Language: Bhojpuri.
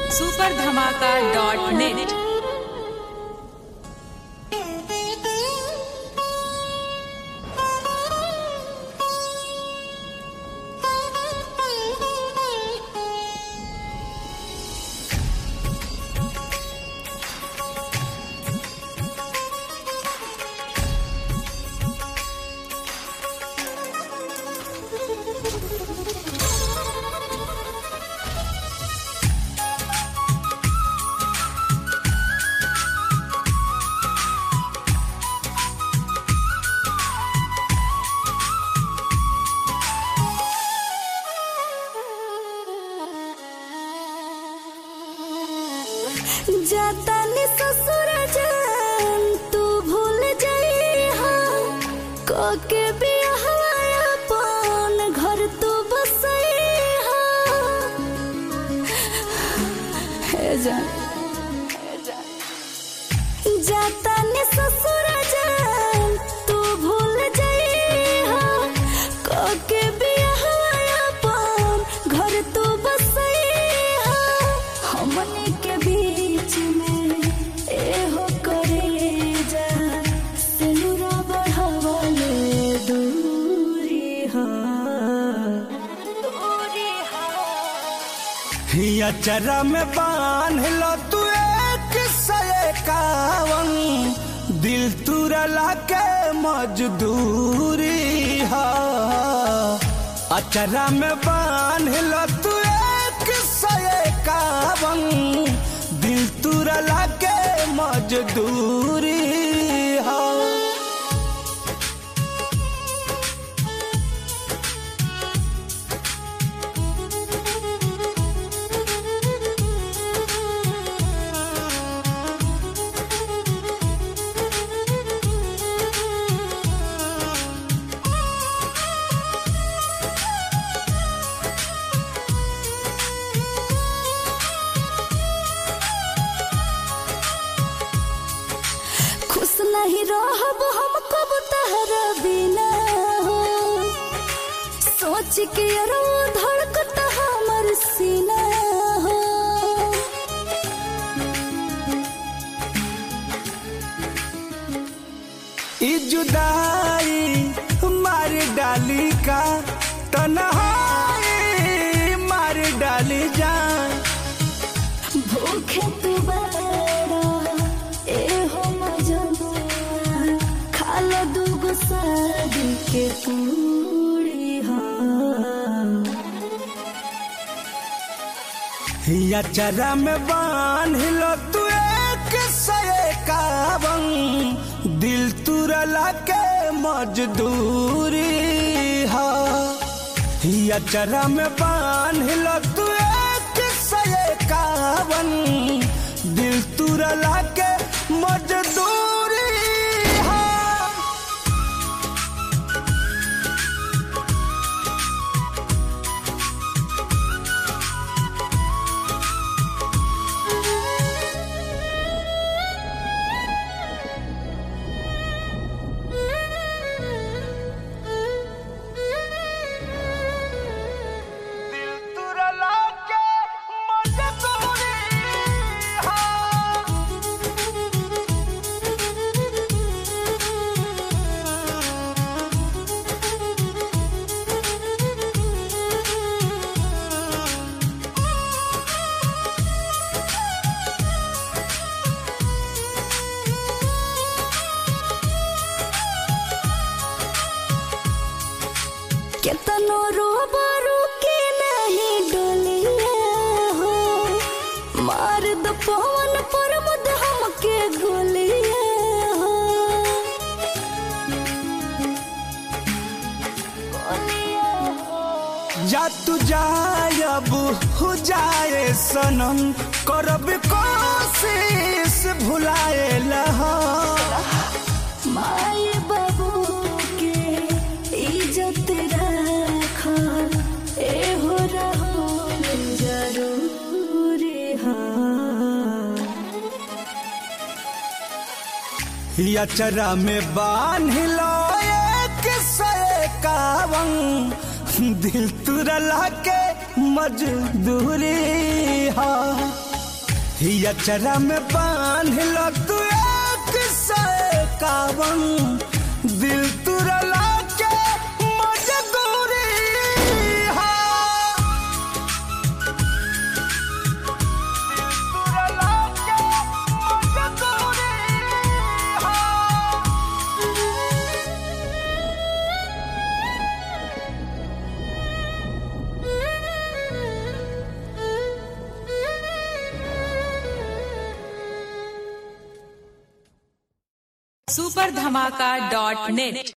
superdhamaka.net। जाता ने ससुर जान तू भूल जाइहा कोके बियाहवा अपन घर तू बसइहा हे जान जाता ने ससुर जान तू भूल जाइहा कोके बियाहवा अपन घर तू बसइहा हमने के बीच में एहो करे जा सिनुरा बढ़ावले दूरी हा हिया चरा में बांध लो तू एक सये कावन दिल तुरला के मजदूरी हा अचरा में बांध लो तू एक सये कावन दिल तुरला के मजदूरी हा नहीं रहब हम कब तहरा बिना हो सोच के रो धड़कता हमर सीना हो ई जुदाई मार डाली का तन्हाई मार डाली जान भूखे तू बड़ा एहो मजनुआ खाला दूगो शादी के पूरी हा या चरा में बांध लो तू एक सये कावन दिल तुरला के मजदूरी हा या चरा में बांध लो तू एक सये कावन दिल तुरला के मजदूरी हा केतनो रोबरू के नहीं डोलिया हो मार दो पवन पर मुद हमके गोलिया हो जा तू जायब हो जाए सनम करब कोशिश भुलाए लहा माए बाबू के इज्जत रखा एहो रहो जरूरी हा या चरा में बांध लो एक सये कावन दिल तुरला के मजदूरी हा हिया चरा में बांध लो तू 151 दिल तुरला के मजबूरी है। superdhamaka.net